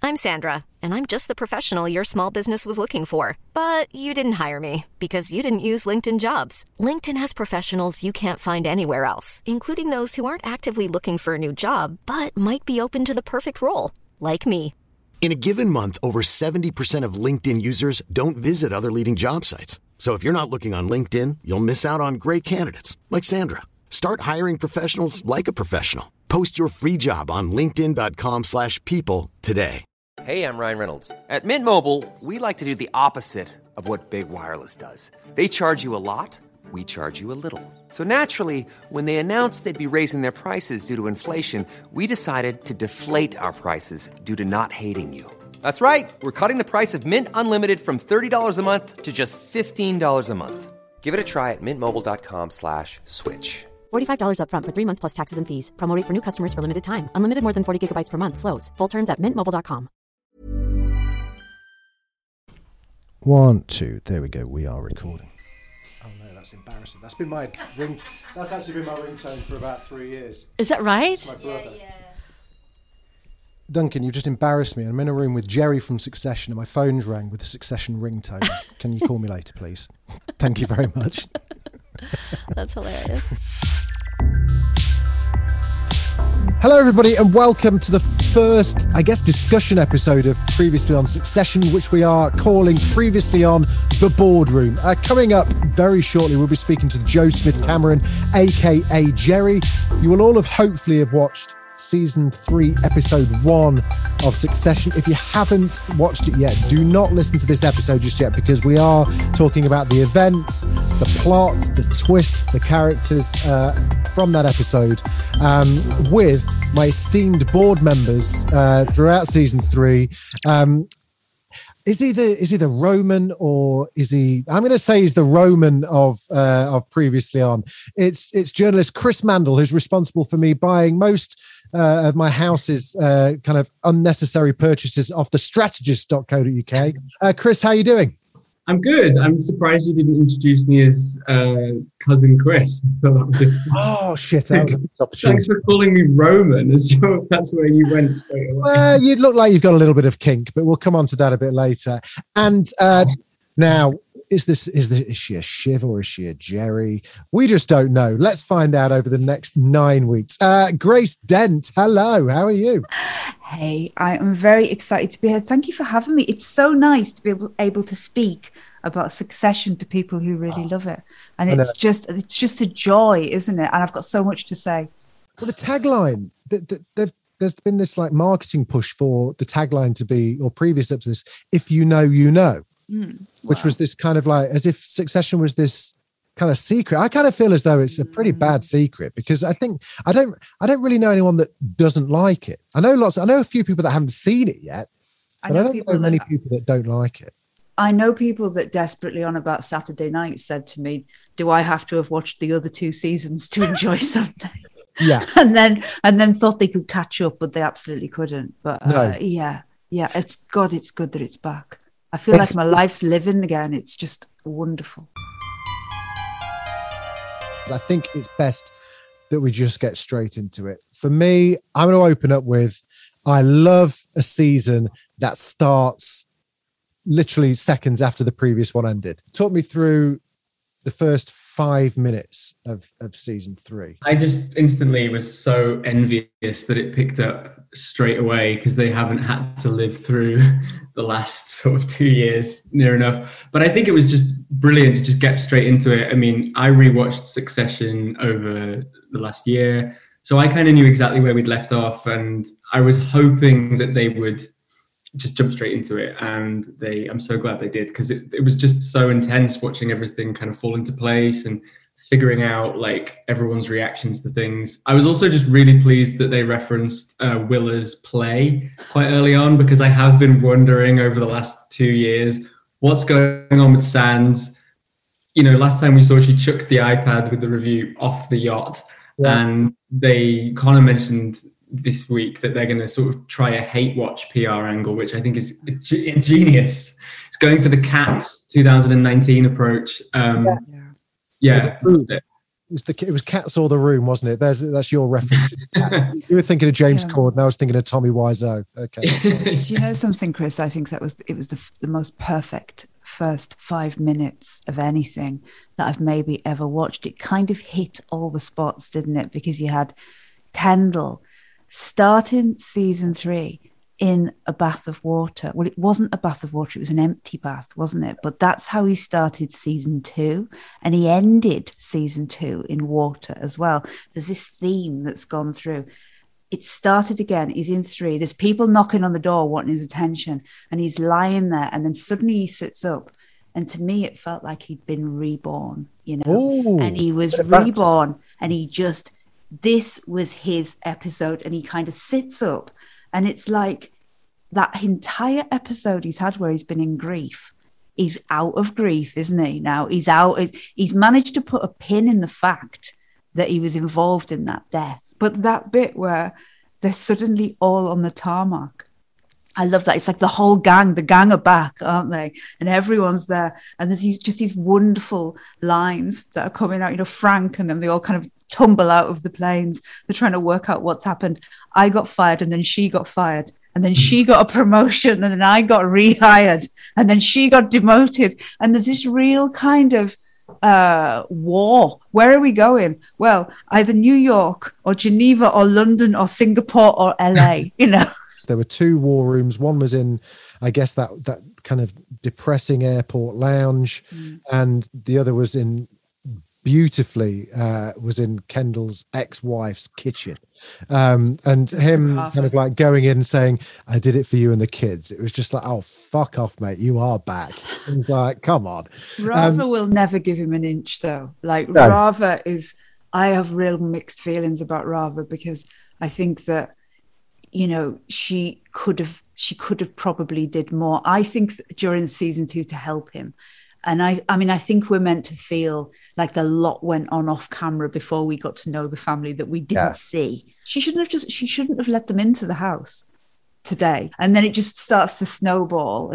I'm Sandra, and I'm just the professional your small business was looking for. But you didn't hire me because you didn't use LinkedIn Jobs. LinkedIn has professionals you can't find anywhere else, including those who aren't actively looking for a new job, but might be open to the perfect role, like me. In a given month, over 70% of LinkedIn users don't visit other leading job sites. So if you're not looking on LinkedIn, you'll miss out on great candidates like Sandra. Start hiring professionals like a professional. Post your free job on linkedin.com/people today. Hey, I'm Ryan Reynolds. At Mint Mobile, we like to do the opposite of what Big Wireless does. They charge you a lot, we charge you a little. So naturally, when they announced they'd be raising their prices due to inflation, we decided to deflate our prices due to not hating you. That's right. We're cutting the price of Mint Unlimited from $30 a month to just $15 a month. Give it a try at mintmobile.com/switch. $45 up front for 3 months plus taxes and fees. Promo rate for new customers for limited time. Unlimited more than 40 gigabytes per month. Slows full terms at mintmobile.com. 1, 2, there we go. We are recording. Oh no, that's embarrassing. That's been my That's actually been my ringtone for about 3 years. Is that right? It's my brother. Yeah. Duncan, you just embarrassed me. I'm in a room with Jerry from Succession and my phone's rang with a Succession ringtone. Can you call me later, please? Thank you very much. That's hilarious. Hello, everybody, and welcome to the first, discussion episode of Previously on Succession, which we are calling Previously on The Boardroom. Coming up very shortly, we'll be speaking to Joe Smith-Cameron, a.k.a. Jerry. You will all have hopefully watched Season 3, Episode 1 of Succession. If you haven't watched it yet, do not listen to this episode just yet, because we are talking about the events, the plot, the twists, the characters from that episode with my esteemed board members throughout Season 3. Is he the Roman, or is he? I'm going to say he's the Roman of Previously On. It's journalist Chris Mandel, who's responsible for me buying most of my house's kind of unnecessary purchases off the strategist.co.uk. Chris, how are you doing? I'm good. I'm surprised you didn't introduce me as cousin Chris. Oh shit, that was a big opportunity. Thanks for calling me Roman. That's where you went straight away. Well, you look like you've got a little bit of kink, but we'll come on to that a bit later. And now, is she a Shiv or is she a Jerry? We just don't know. Let's find out over the next 9 weeks. Grace Dent, hello. How are you? Hey, I am very excited to be here. Thank you for having me. It's so nice to be able to speak about Succession to people who really love it. And it's just a joy, isn't it? And I've got so much to say. Well, the tagline, there's been this like marketing push for the tagline to be, or previous up to this, if you know, you know. Which was this kind of like, as if Succession was this kind of secret. I kind of feel as though it's a pretty bad secret, because I think I don't really know anyone that doesn't like it. I know a few people that haven't seen it yet, but I don't know many people that don't like it. I know people that desperately on about Saturday night said to me, do I have to have watched the other 2 seasons to enjoy Sunday? Yeah. and then thought they could catch up, but they absolutely couldn't. But yeah, it's good that it's back. I feel like my life's living again. It's just wonderful. I think it's best that we just get straight into it. For me, I'm going to open up with, I love a season that starts literally seconds after the previous one ended. Talk me through the first 5 minutes of Season 3. I just instantly was so envious that it picked up straight away, because they haven't had to live through the last sort of 2 years near enough. But I think it was just brilliant to just get straight into it. I mean, I rewatched Succession over the last year, so I kind of knew exactly where we'd left off, and I was hoping that they would just jump straight into it, and I'm so glad they did, because it was just so intense watching everything kind of fall into place and figuring out like everyone's reactions to things. I was also just really pleased that they referenced Willa's play quite early on, because I have been wondering over the last 2 years what's going on with Sands. You know, last time we saw, she chucked the iPad with the review off the yacht, and Connor mentioned this week that they're going to sort of try a hate watch PR angle, which I think is ingenious. It's going for the Cat 2019 approach. Yeah. It was Cats or the Room, wasn't it? That's your reference. You were thinking of James Corden. I was thinking of Tommy Wiseau. Okay. Do you know something, Chris? I think it was the most perfect first 5 minutes of anything that I've maybe ever watched. It kind of hit all the spots, didn't it? Because you had Kendall starting season 3 in a bath of water. Well, it wasn't a bath of water, it was an empty bath, wasn't it? But that's how he started season 2, and he ended season 2 in water as well. There's this theme that's gone through. It started again, he's in 3, there's people knocking on the door wanting his attention, and he's lying there, and then suddenly he sits up, and to me it felt like he'd been reborn, you know. Ooh, and he was reborn, and this was his episode, and he kind of sits up. And it's like that entire episode he's had where he's been in grief. He's out of grief, isn't he? Now he's managed to put a pin in the fact that he was involved in that death. But that bit where they're suddenly all on the tarmac, I love that. It's like the whole gang, are back, aren't they? And everyone's there. And there's these wonderful lines that are coming out, you know, Frank and them, they all kind of tumble out of the planes. They're trying to work out what's happened. I got fired, and then she got fired, and then she got a promotion, and then I got rehired, and then she got demoted. And there's this real kind of war. Where are we going? Well, either New York or Geneva or London or Singapore or LA, you know. There were 2 war rooms. One was in, I guess, that kind of depressing airport lounge, and the other was in Kendall's ex-wife's kitchen, and him kind of like going in and saying, "I did it for you and the kids." It was just like, oh, fuck off, mate, you are back. And like, come on. Rava will never give him an inch, though. Like, no. Rava is, I have real mixed feelings about Rava, because I think that, you know, she could have probably did more, I think, during season 2 to help him. And I mean, I think we're meant to feel like a lot went on off camera before we got to know the family that we didn't see. She shouldn't have let them into the house today. And then it just starts to snowball.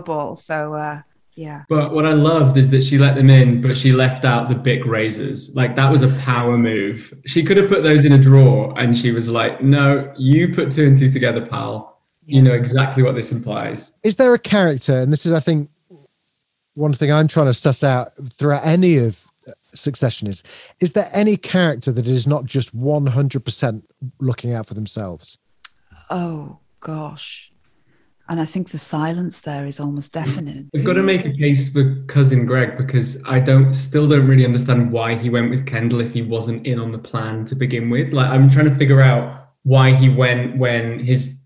So, yeah. But what I loved is that she let them in, but she left out the Bic razors. Like, that was a power move. She could have put those in a drawer, and she was like, no, you put 2 and 2 together, pal. Yes. You know exactly what this implies. Is there a character, and this is, I think, one thing I'm trying to suss out throughout any of Succession is there any character that is not just 100% looking out for themselves? Oh, gosh. And I think the silence there is almost deafening. We've got to make a case for Cousin Greg, because I still don't really understand why he went with Kendall if he wasn't in on the plan to begin with. Like, I'm trying to figure out why he went when his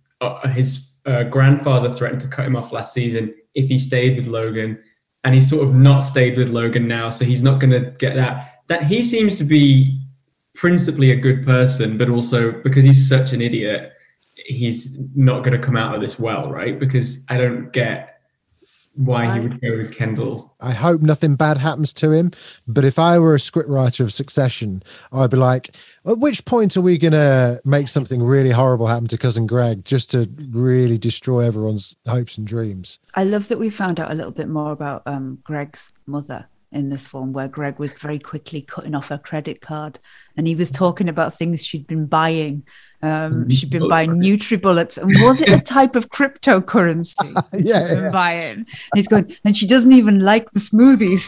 grandfather threatened to cut him off last season if he stayed with Logan. And he's sort of not stayed with Logan now, so he's not going to get that. That he seems to be principally a good person, but also because he's such an idiot, he's not going to come out of this well, right? Because I don't get why he would go with Kendall. I hope nothing bad happens to him, but if I were a scriptwriter of Succession, I'd be like, at which point are we going to make something really horrible happen to Cousin Greg just to really destroy everyone's hopes and dreams? I love that we found out a little bit more about Greg's mother in this one, where Greg was very quickly cutting off her credit card, and he was talking about things she'd been buying. She'd been buying NutriBullets, and was it a type of cryptocurrency she'd been buying? And he's going, and she doesn't even like the smoothies.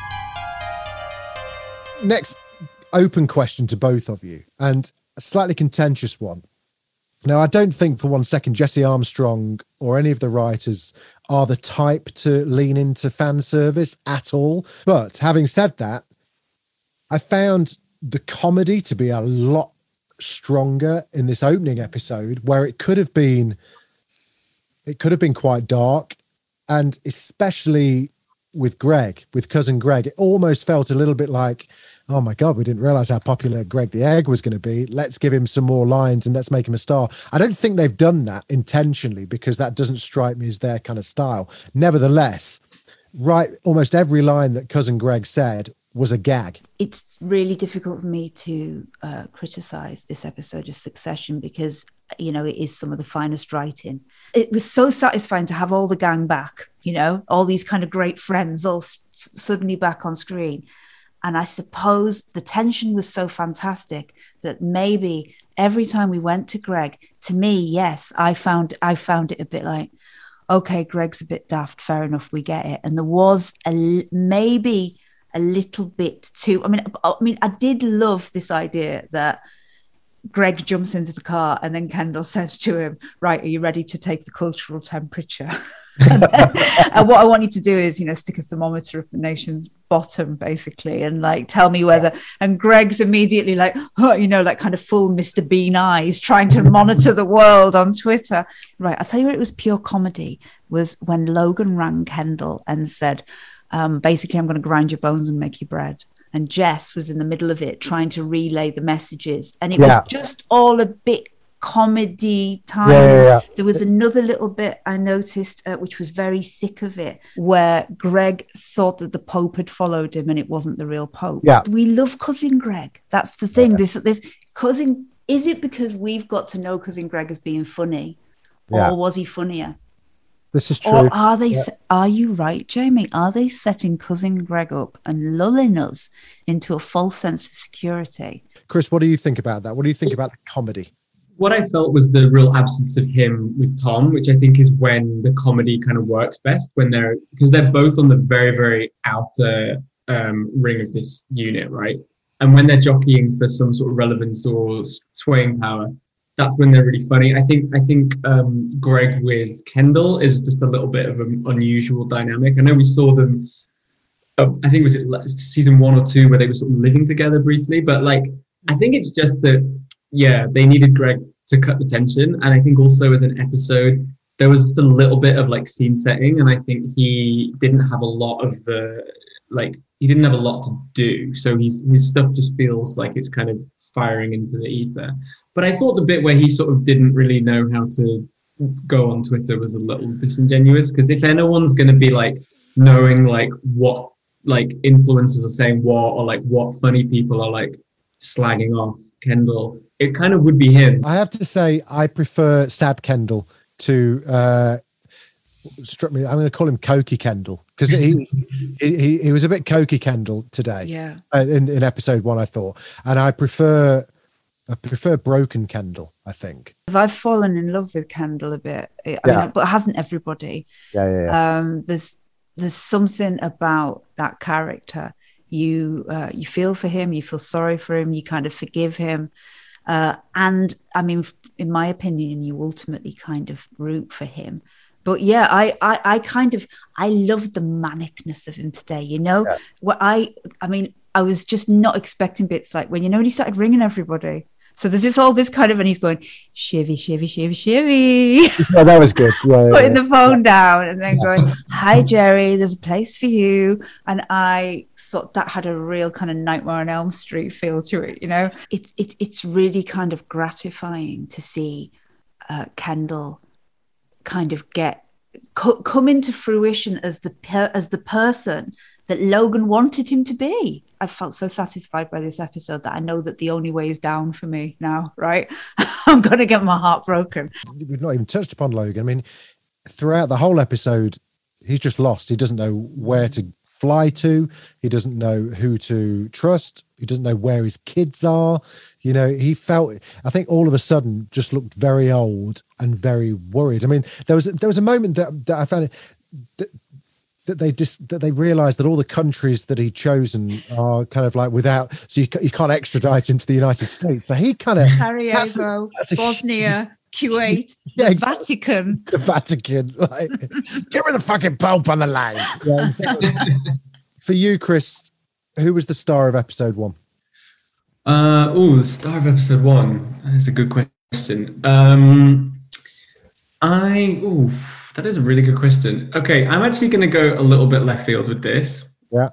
Next open question to both of you, and a slightly contentious one. Now, I don't think for one second Jesse Armstrong or any of the writers are the type to lean into fan service at all. But having said that, I found the comedy to be a lot stronger in this opening episode, where it could have been quite dark, and especially with Cousin Greg, it almost felt a little bit like, oh my God, we didn't realize how popular Greg the Egg was going to be. Let's give him some more lines and let's make him a star. I don't think they've done that intentionally, because that doesn't strike me as their kind of style. Nevertheless, right, almost every line that Cousin Greg said was a gag. It's really difficult for me to criticize this episode of Succession, because, you know, it is some of the finest writing. It was so satisfying to have all the gang back, you know, all these kind of great friends all suddenly back on screen. And I suppose the tension was so fantastic that maybe every time we went to Greg, to me, yes, I found it a bit like, okay, Greg's a bit daft, fair enough, we get it. And there was maybe a little bit too, I mean, I did love this idea that Greg jumps into the car and then Kendall says to him, right, are you ready to take the cultural temperature? and what I want you to do is, stick a thermometer up the nation's bottom, basically, and like tell me whether. And Greg's immediately like, like kind of full Mr. Bean eyes, trying to monitor the world on Twitter. Right, I'll tell you what, it was pure comedy, was when Logan rang Kendall and said, basically, I'm going to grind your bones and make you bread. And Jess was in the middle of it trying to relay the messages. And it was just all a bit comedy time. There was another little bit I noticed, which was very thick of it, where Greg thought that the Pope had followed him and it wasn't the real Pope. Yeah. We love Cousin Greg. That's the thing. This cousin, is it because we've got to know Cousin Greg as being funny? Or was he funnier? This is true. Or are they? Are you right, Jamie? Are they setting Cousin Greg up and lulling us into a false sense of security? Chris, what do you think about that? What do you think about the comedy? What I felt was the real absence of him with Tom, which I think is when the comedy kind of works best, because they're both on the very, very outer ring of this unit, right? And when they're jockeying for some sort of relevance or swaying power, that's when they're really funny. I think Greg with Kendall is just a little bit of an unusual dynamic. I know we saw them, I think was it season 1 or 2 where they were sort of living together briefly, but like, I think it's just that, they needed Greg to cut the tension. And I think also as an episode, there was just a little bit of like scene setting. And I think he didn't have a lot to do. So his stuff just feels like it's kind of firing into the ether. But I thought the bit where he sort of didn't really know how to go on Twitter was a little disingenuous, because if anyone's going to be like knowing like what like influencers are saying what, or like what funny people are like slagging off Kendall, it kind of would be him. I have to say I prefer Sad Kendall to struck me. I'm going to call him Cokey Kendall, because he was a bit Cokey Kendall today. Yeah. In episode 1, I thought, and I prefer Broken Kendall. I think I've fallen in love with Kendall a bit. I mean, but hasn't everybody? There's something about that character. You feel for him. You feel sorry for him. You kind of forgive him. And I mean, in my opinion, you ultimately kind of root for him. But yeah, I love the manicness of him today. What I mean, I was just not expecting bits like when he started ringing everybody. So there's this kind of, and he's going shivvy, shivvy, shivvy, shivvy. Yeah, that was good. Putting the phone down and then going, "Hi Jerry, there's a place for you." And I thought that had a real kind of Nightmare on Elm Street feel to it. It's really kind of gratifying to see Kendall kind of come into fruition as the person that Logan wanted him to be. I felt so satisfied by this episode that I know that the only way is down for me now, right? I'm going to get my heart broken. We've not even touched upon Logan. I mean, throughout the whole episode, he's just lost. He doesn't know where to fly to. He doesn't know who to trust. He doesn't know where his kids are. He felt, I think all of a sudden just looked very old and very worried. I mean, there was a moment that I found that they realized that all the countries that he'd chosen are kind of like without, so you can't extradite him to the United States. So he kind of Sarajevo, Bosnia, Kuwait, the Vatican. The Vatican. Like, get rid of the fucking Pope on the line. Yeah. For you, Chris, who was the star of episode 1? The star of episode 1. That's a good question. That is a really good question. Okay, I'm actually going to go a little bit left field with this. Yeah.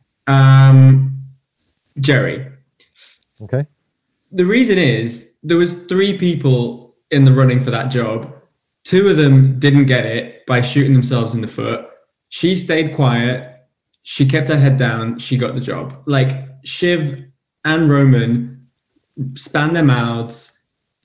Jerry. Okay. The reason is there was 3 people in the running for that job. 2 of them didn't get it by shooting themselves in the foot. She stayed quiet. She kept her head down. She got the job. Like Shiv and Roman spanned their mouths.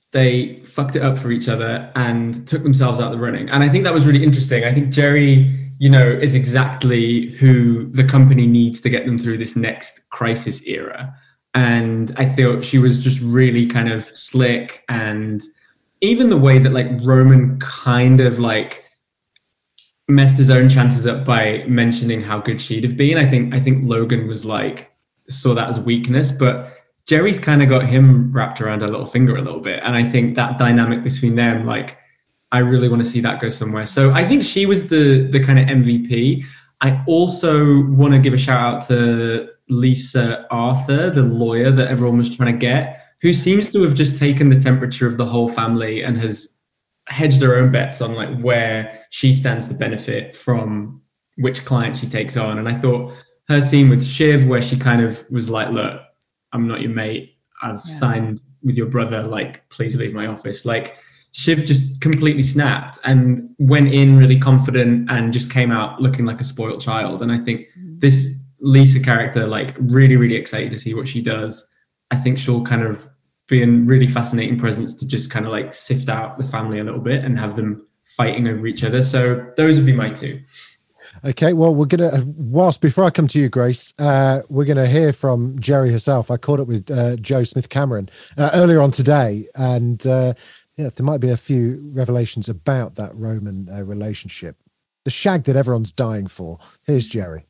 They fucked it up for each other and took themselves out of the running. And I think that was really interesting. I think Jerry is exactly who the company needs to get them through this next crisis era. And I thought she was just really kind of slick, and even the way that like Roman kind of like messed his own chances up by mentioning how good she'd have been. I think Logan was like, saw that as weakness, but Jerry's kind of got him wrapped around her little finger a little bit. And I think that dynamic between them, like, I really want to see that go somewhere. So I think she was the kind of MVP. I also want to give a shout out to Lisa Arthur, the lawyer that everyone was trying to get, who seems to have just taken the temperature of the whole family and has hedged her own bets on like where she stands to benefit from which client she takes on. And I thought her scene with Shiv, where she kind of was like, look, I'm not your mate. I've signed with your brother. Like, please leave my office. Like, Shiv just completely snapped and went in really confident and just came out looking like a spoiled child. And I think this Lisa character, like, really, really excited to see what she does. I think she'll kind of be a really fascinating presence to just kind of like sift out the family a little bit and have them fighting over each other. So those would be my two. Okay, well, we're going to, before I come to you, Grace, we're going to hear from Jerry herself. I caught up with Joe Smith-Cameron earlier on today, and there might be a few revelations about that Roman relationship. The shag that everyone's dying for. Here's Jerry.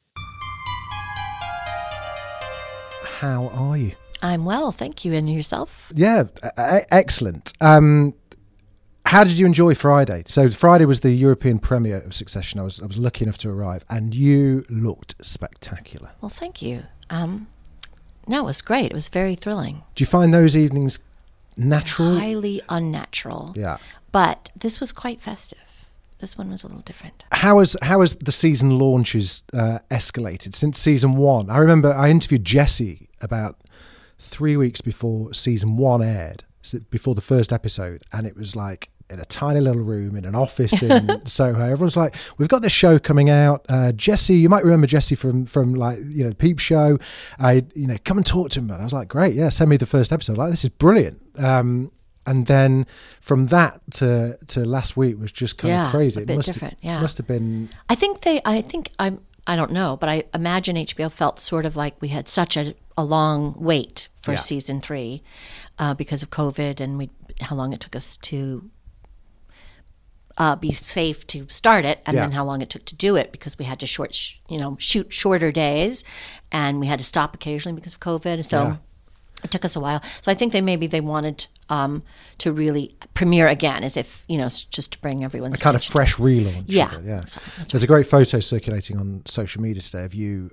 How are you? I'm well, thank you. And yourself? Yeah, excellent. How did you enjoy Friday? So Friday was the European premiere of Succession. I was lucky enough to arrive, and you looked spectacular. Well, thank you. No, it was great. It was very thrilling. Do you find those evenings natural? Highly unnatural. Yeah. But this was quite festive. This one was a little different. How has the season launches escalated since season one? I remember I interviewed Jesse about 3 weeks before season one aired, before the first episode, and it was like in a tiny little room in an office in Soho. Everyone's like, we've got this show coming out. Jesse, you might remember Jesse from like, the Peep Show. Come and talk to him. And I was like, great, yeah, send me the first episode. Like, this is brilliant. And then from that to last week was just kind of crazy. A bit different. Yeah, must have been. I don't know, but I imagine HBO felt sort of like we had such a long wait for season 3 because of COVID and how long it took us to be safe to start it, and then how long it took to do it because we had to shoot shorter days, and we had to stop occasionally because of COVID. So it took us a while. So I think they wanted to really premiere again, as if just to bring everyone's kind of fresh relaunch. Yeah, There's a great photo circulating on social media today of you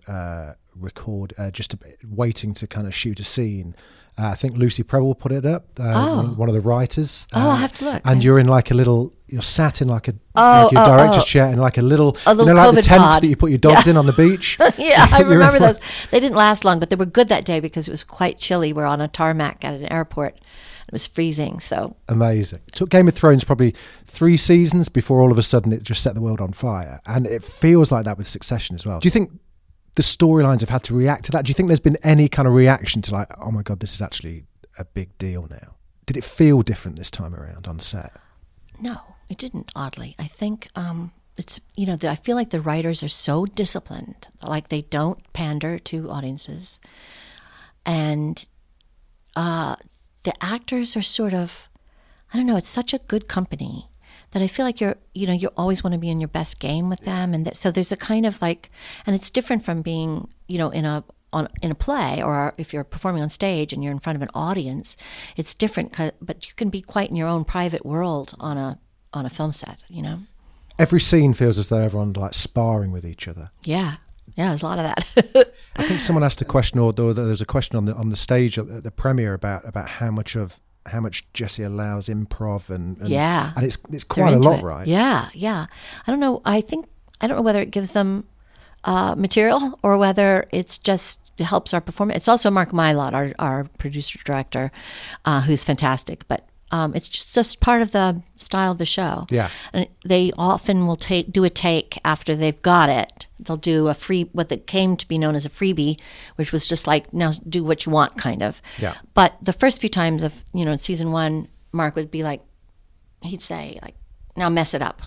waiting to kind of shoot a scene. I think Lucy Prebble put it up, one of the writers. I'll have to look. And you're sat in like your director's chair in like a little like COVID the tent pod that you put your dogs in on the beach. Yeah, I remember those. They didn't last long, but they were good that day because it was quite chilly. We're on a tarmac at an airport. It was freezing. So amazing. It took Game of Thrones probably 3 seasons before all of a sudden it just set the world on fire. And it feels like that with Succession as well. Do you think the storylines have had to react to that? Do you think there's been any kind of reaction to like, oh my God, this is actually a big deal now? Did it feel different this time around on set? No, it didn't, oddly. I think it's, I feel like the writers are so disciplined, like they don't pander to audiences. And the actors are sort of, I don't know, it's such a good company that I feel like you always want to be in your best game with them. And so there's a kind of like, and it's different from being, in a play, or if you're performing on stage and you're in front of an audience, it's different, but you can be quite in your own private world on a film set, Every scene feels as though everyone's like sparring with each other. Yeah, there's a lot of that. I think someone asked a question, or there was a question on the stage at the premiere about how much Jesse allows improv and it's quite a lot, right? Yeah. I don't know. I don't know whether it gives them material or whether it helps our performance. It's also Mark Mylod, our producer director, who's fantastic, but it's just part of the style of the show. Yeah. And they often will do a take after they've got it. They'll do what that came to be known as a freebie, which was just like, now do what you want, kind of. Yeah. But the first few times of, in season 1, Mark would be like, he'd say like, now mess it up.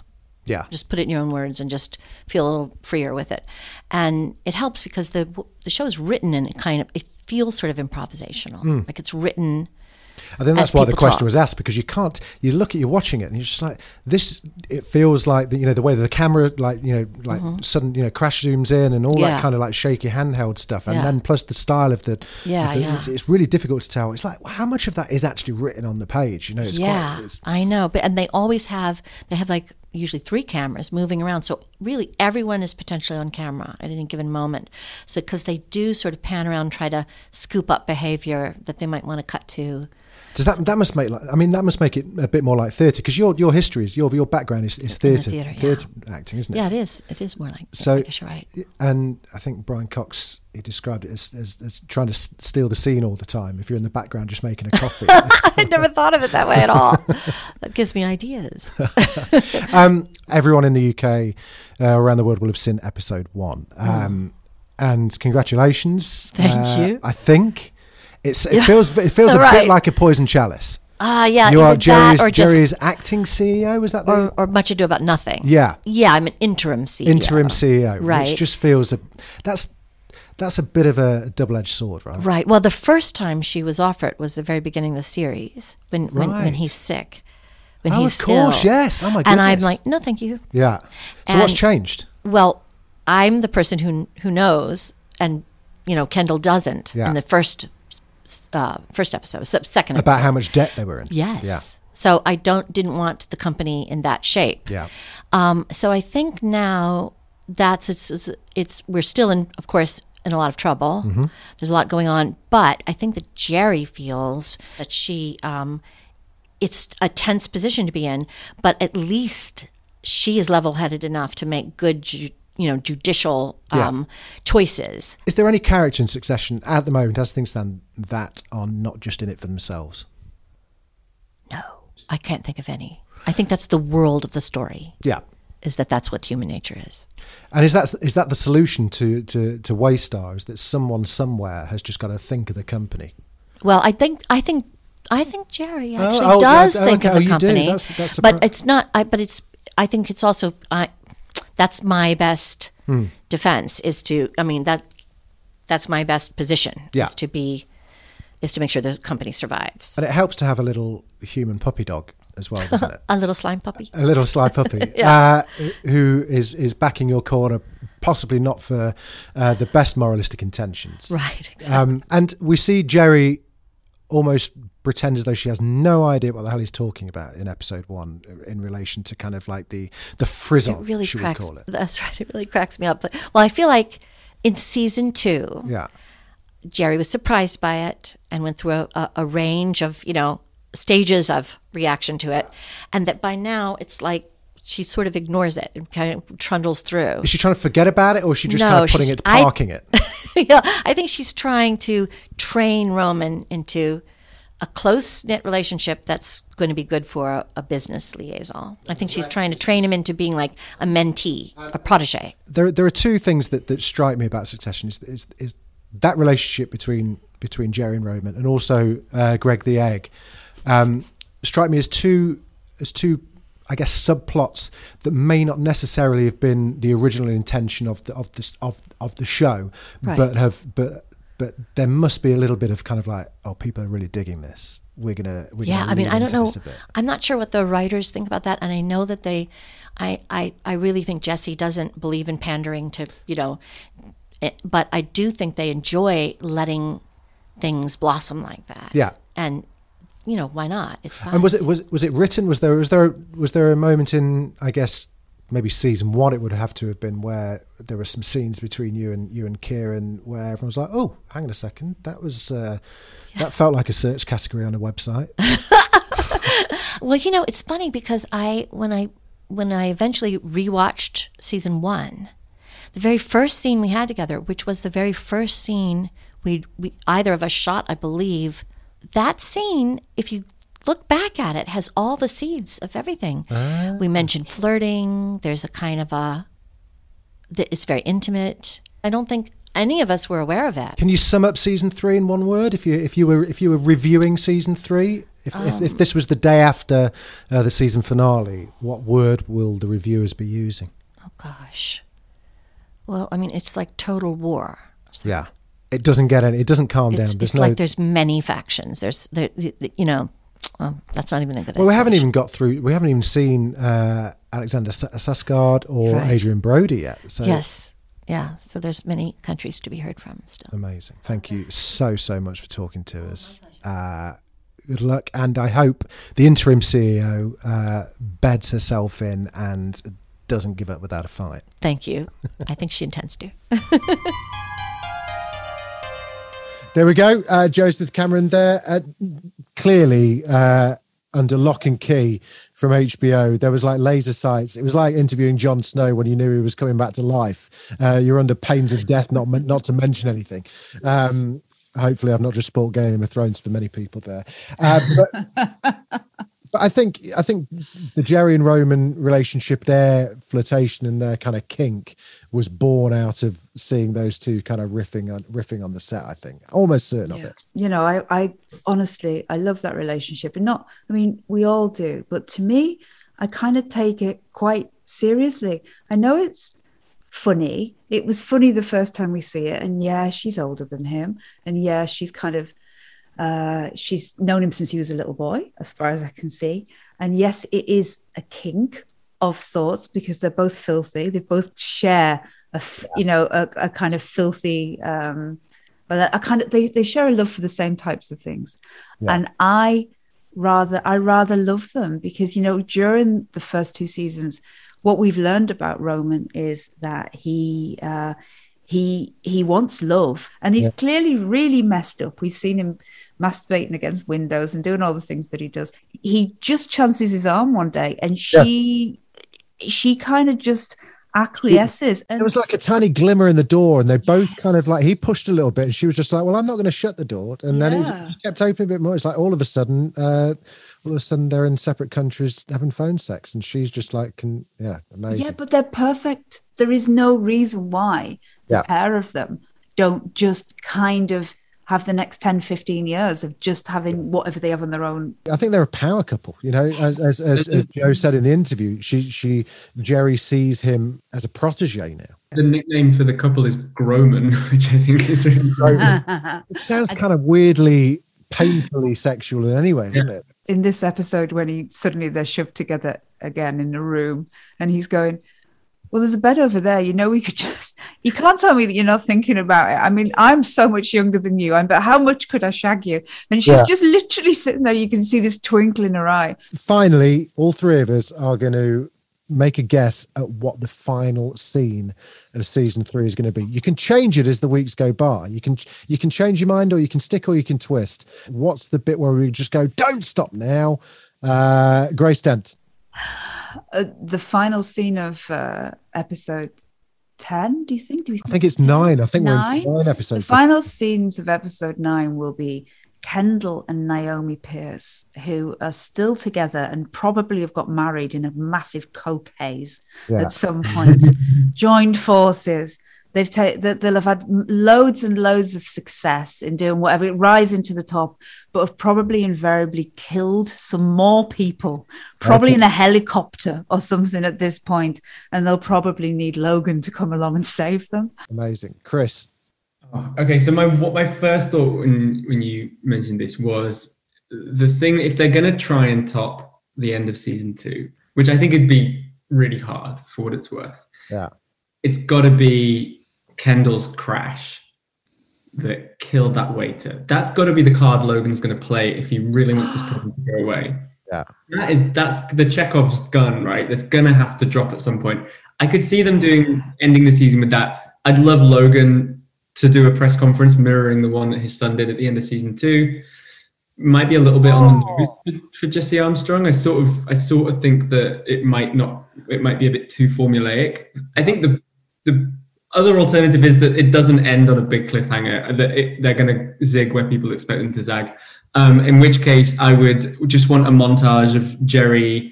Yeah. Just put it in your own words and just feel a little freer with it. And it helps because the show is written in it feels sort of improvisational. Like it's written. I think that's why the question talk. was asked, because you're watching it and you're just like, this, it feels like the way that the camera sudden crash zooms in and all that kind of like shaky handheld stuff, and then plus the style of the it's really difficult to tell. It's like, how much of that is actually written on the page? I know, and they have like usually 3 cameras moving around, so really everyone is potentially on camera at any given moment. So because they do sort of pan around and try to scoop up behavior that they might want to cut to. Does that must make it a bit more like theatre, because your history is your background is theatre acting, isn't it? Yeah, it is. It is more like. So, I guess you're right. And I think Brian Cox, he described it as trying to steal the scene all the time. If you're in the background just making a coffee, I never thought of it that way at all. That gives me ideas. Everyone in the UK, around the world, will have seen episode 1, and congratulations. Thank you. I think. It feels a bit like a poison chalice. Yeah. You are Jerry's acting CEO, is that or Much Ado About Nothing? Yeah. Yeah, I'm an interim CEO. Interim CEO, right. Which just feels that's a bit of a double-edged sword, right? Right. Well, the first time she was offered was the very beginning of the series when he's sick. When he's of course, ill. Yes. Oh my goodness. And I'm like, no, thank you. Yeah. So what's changed? Well, I'm the person who knows, and Kendall doesn't in the first episode, second episode. About how much debt they were in. Yes. Yeah. So I didn't want the company in that shape. Yeah. So I think now we're still in a lot of trouble. Mm-hmm. There's a lot going on, but I think that Jerry feels that she, it's a tense position to be in, but at least she is level-headed enough to make good judicial choices. Is there any character in Succession at the moment, as things stand, that are not just in it for themselves? No, I can't think of any. I think that's the world of the story. Yeah. Is that's what human nature is. And is that the solution to Waystar? Is that someone somewhere has just got to think of the company? Well, I think Jerry actually does think of the company. That's but it's not. I think it's also. That's my best defense is to. I mean that's my best position is to make sure the company survives. And it helps to have a little human puppy dog as well, doesn't it? A little slime puppy. A little slime puppy, who is backing your corner, possibly not for the best moralistic intentions. Right, exactly. And we see Jerry almost pretend as though she has no idea what the hell he's talking about in episode 1 in relation to kind of like the frizzle, it really should we call it. That's right. It really cracks me up. Well, I feel like in season 2, Jerry was surprised by it and went through a range of, stages of reaction to it. And that by now it's like she sort of ignores it and kind of trundles through. Is she trying to forget about it, or is she just kind of parking it? Yeah, I think she's trying to train Roman into a close-knit relationship that's going to be good for a business liaison. I think she's trying to train him into being like a mentee, a protege. There are 2 things that strike me about Succession is that relationship between Jerry and Roman, and also Greg the Egg. Strike me as two, I guess, subplots that may not necessarily have been the original intention of the show, right. but there must be a little bit of kind of like, oh, people are really digging this. We're gonna I don't know. I'm not sure what the writers think about that, and I know that I really think Jesse doesn't believe in pandering to but I do think they enjoy letting things blossom like that. Yeah, and. Why not? It's fine. And was it written? Was there a moment in, I guess, maybe season 1 it would have to have been, where there were some scenes between you and Kieran where everyone was like, oh, hang on a second, that was that felt like a search category on a website. Well, it's funny because when I eventually rewatched season 1, the very first scene we had together, which was the very first scene we either of us shot, I believe. That scene, if you look back at it, has all the seeds of everything. We mentioned flirting. There's a kind of it's very intimate. I don't think any of us were aware of it. Can you sum up season 3 in one word? If you were reviewing season 3, if this was the day after the season finale, what word will the reviewers be using? Oh gosh. Well, I mean, it's like total war. So. Yeah. It doesn't calm down. There's many factions. That's not even a good. Well, we haven't even seen Alexander Skarsgård or Adrian Brody yet. So. Yes. Yeah. So there's many countries to be heard from still. Amazing. Thank you so much for talking to us. Good luck, and I hope the interim CEO beds herself in and doesn't give up without a fight. Thank you. I think she intends to. There we go. Jo Smith-Cameron there. Clearly, under lock and key from HBO, there was like laser sights. It was like interviewing Jon Snow when you knew he was coming back to life. You're under pains of death, not to mention anything. Hopefully, I've not just spoiled Game of Thrones for many people there. But I think the Jerry and Roman relationship, their flirtation and their kind of kink, was born out of seeing those two kind of riffing on the set. I think almost certain of it. You know, I honestly, I love that relationship, and we all do, but to me, I kind of take it quite seriously. I know it's funny. It was funny the first time we see it, and yeah, she's older than him, and yeah, she's kind of. She's known him since he was a little boy, as far as I can see. And yes, it is a kink of sorts because they're both filthy. They both share a kind of filthy, they share a love for the same types of things. Yeah. And I rather love them because, during the first 2 seasons, what we've learned about Roman is that he wants love, and he's clearly really messed up. We've seen him masturbating against windows and doing all the things that he does. He just chances his arm one day, and she kind of just acquiesces. And there was like a tiny glimmer in the door, and they both kind of like, he pushed a little bit, and she was just like, well, I'm not going to shut the door. And then it kept opening a bit more. It's like all of a sudden they're in separate countries having phone sex, and she's just like, amazing. Yeah, but they're perfect. There is no reason why the pair of them don't just kind of have the next 10, 15 years of just having whatever they have on their own. I think they're a power couple, as Jo said in the interview. Jerry sees him as a protege now. The nickname for the couple is Groman, which I think is it sounds kind of weirdly, painfully sexual in any way, doesn't it? In this episode, when they're shoved together again in a room, and he's going, well, there's a bed over there. We could just... You can't tell me that you're not thinking about it. I mean, I'm so much younger than you. But how much could I shag you? And she's just literally sitting there. You can see this twinkle in her eye. Finally, all three of us are going to make a guess at what the final scene of season 3 is going to be. You can change it as the weeks go by. You can change your mind, or you can stick, or you can twist. What's the bit where we just go, don't stop now? Grace Dent. The final scene of episode 10, do you think? I think it's 9. I think 9? We're in 9 episodes. The final scenes of episode 9 will be Kendall and Naomi Pierce, who are still together and probably have got married in a massive coke haze at some point, joined forces. They'll have had loads and loads of success in doing whatever, rising to the top, but have probably invariably killed some more people, probably in a helicopter or something at this point, and they'll probably need Logan to come along and save them. Amazing. Chris? Okay, so my first thought when you mentioned this was the thing, if they're going to try and top the end of season 2, which I think would be really hard for what it's worth. Yeah. It's got to be Kendall's crash that killed that waiter. That's got to be the card Logan's going to play if he really wants this problem to go away. Yeah, that's the Chekhov's gun, right? That's going to have to drop at some point. I could see them ending the season with that. I'd love Logan to do a press conference mirroring the one that his son did at the end of season 2. Might be a little bit on the nose for Jesse Armstrong. I sort of think that it might be a bit too formulaic. I think the other alternative is that it doesn't end on a big cliffhanger, that they're going to zig where people expect them to zag. In which case, I would just want a montage of Jerry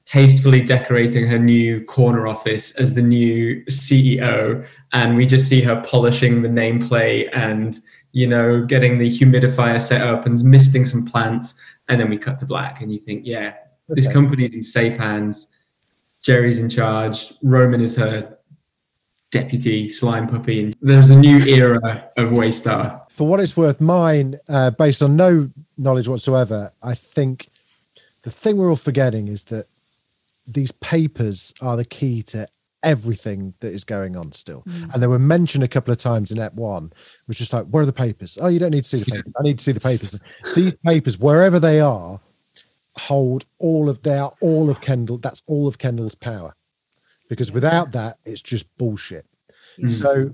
tastefully decorating her new corner office as the new CEO. And we just see her polishing the nameplate and, you know, getting the humidifier set up and misting some plants. And then we cut to black and you think, yeah, this company is in safe hands. Jerry's in charge. Roman is her deputy slime puppy. And there's a new era of Waystar. For what it's worth, mine, based on no knowledge whatsoever, I think the thing we're all forgetting is that these papers are the key to everything that is going on still. And they were mentioned a couple of times in Ep 1, which is like, where are the papers? Oh, you don't need to see the papers. I need to see the papers. These papers, wherever they are, hold all of Kendall. That's all of Kendall's power. Because without that, it's just bullshit. So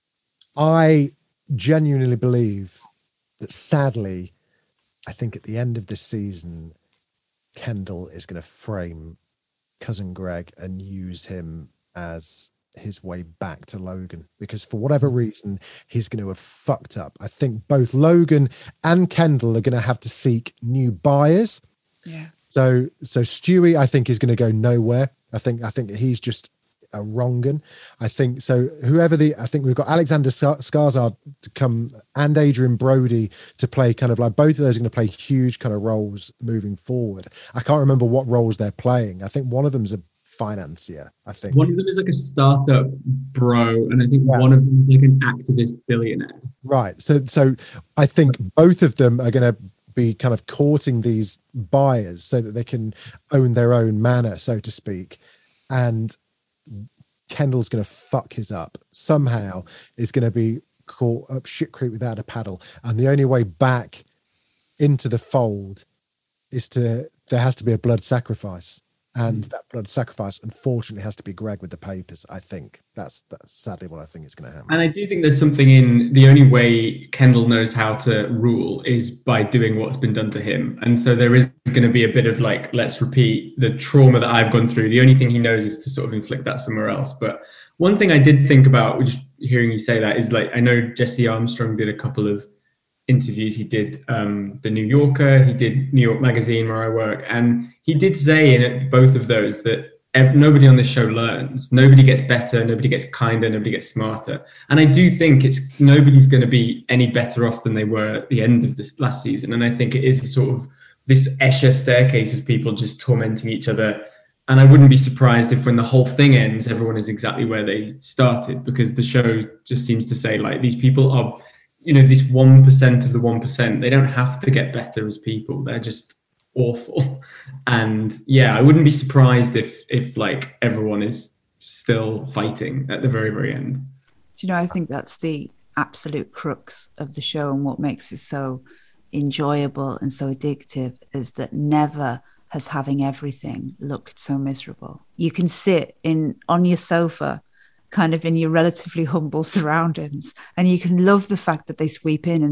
I genuinely believe that, sadly, I think at the end of this season, Kendall is going to frame Cousin Greg and use him as his way back to Logan, because for whatever reason, he's going to have fucked up. I think both Logan and Kendall are going to have to seek new buyers. Yeah. So Stewie, I think, is going to go nowhere. I think he's just a wrong un. I think so. I think we've got Alexander Skarsgård to come and Adrian Brody to play kind of like, both of those are going to play huge kind of roles moving forward. I can't remember what roles they're playing. I think one of them's a financier. I think one of them is like a startup bro, and I think one of them is like an activist billionaire. Right. So I think both of them are going to be kind of courting these buyers so that they can own their own manor, so to speak. And Kendall's going to fuck his up somehow. Is going to be caught up shit creek without a paddle, and the only way back into the fold is there has to be a blood sacrifice, and that blood sacrifice unfortunately has to be Greg with the papers. I think that's sadly what I think is going to happen. And I do think there's something in the only way Kendall knows how to rule is by doing what's been done to him. And so there is going to be a bit of like, let's repeat the trauma that I've gone through. The only thing he knows is to sort of inflict that somewhere else. But one thing I did think about just hearing you say that is, like, I know Jesse Armstrong did a couple of interviews. He did the New Yorker, he did New York Magazine where I work, and he did say in both of those that nobody on this show learns. Nobody gets better, nobody gets kinder, nobody gets smarter. And I do think nobody's going to be any better off than they were at the end of this last season. And I think it is a sort of this Escher staircase of people just tormenting each other. And I wouldn't be surprised if when the whole thing ends, everyone is exactly where they started, because the show just seems to say, like, these people are, you know, this 1% of the 1%, they don't have to get better as people. They're just awful. And yeah, I wouldn't be surprised if like everyone is still fighting at the very, very end. Do you know, I think that's the absolute crux of the show, and what makes it so enjoyable and so addictive is that never has having everything looked so miserable. You can sit on your sofa, kind of in your relatively humble surroundings, and you can love the fact that they sweep in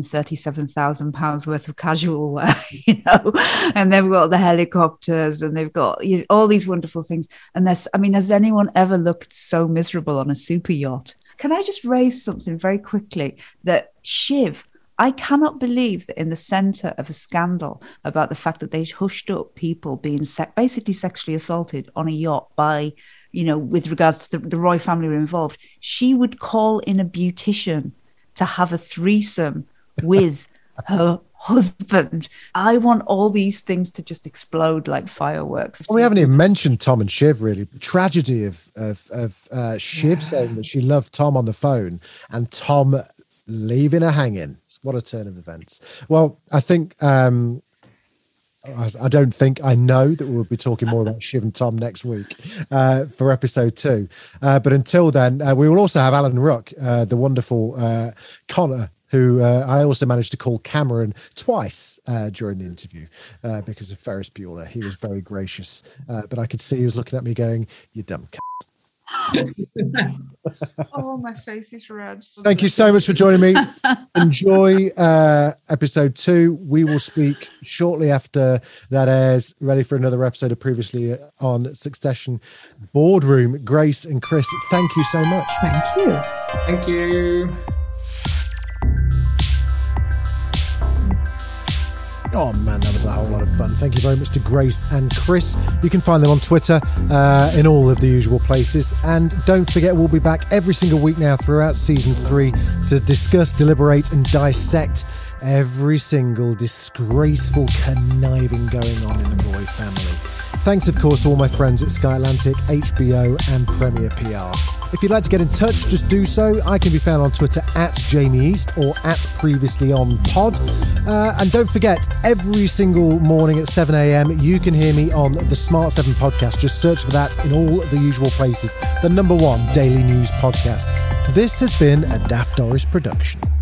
£37,000 worth of casual wear, you know, and they've got the helicopters and they've got all these wonderful things. And has anyone ever looked so miserable on a super yacht? Can I just raise something very quickly? That Shiv, I cannot believe that in the center of a scandal about the fact that they hushed up people being basically sexually assaulted on a yacht by, you know, with regards to the Roy family were involved, she would call in a beautician to have a threesome with her husband. I want all these things to just explode like fireworks. Well, we haven't even mentioned Tom and Shiv, really. The tragedy of Shiv saying that she loved Tom on the phone and Tom leaving her hanging. What a turn of events. Well, I think... I know that we'll be talking more about Shiv and Tom next week for episode 2. But until then, we will also have Alan Ruck, the wonderful Connor, who I also managed to call Cameron twice during the interview because of Ferris Bueller. He was very gracious. But I could see he was looking at me going, "You dumb c***." Oh, my face is red. Thank you so much for joining me. Enjoy episode 2. We will speak shortly after that airs, ready for another episode of Previously on Succession Boardroom. Grace and Chris, thank you so much. Thank you. Thank you. Oh man, that was a whole lot of fun. Thank you very much to Grace and Chris. You can find them on Twitter in all of the usual places. And don't forget, we'll be back every single week now throughout season 3 to discuss, deliberate and dissect every single disgraceful conniving going on in the Roy family. Thanks, of course, to all my friends at Sky Atlantic, HBO and Premier PR. If you'd like to get in touch, just do so. I can be found on Twitter at Jamie East or at PreviouslyOnPod. And don't forget, every single morning at 7 a.m, you can hear me on the Smart 7 podcast. Just search for that in all the usual places. The #1 daily news podcast. This has been a Daft Doris production.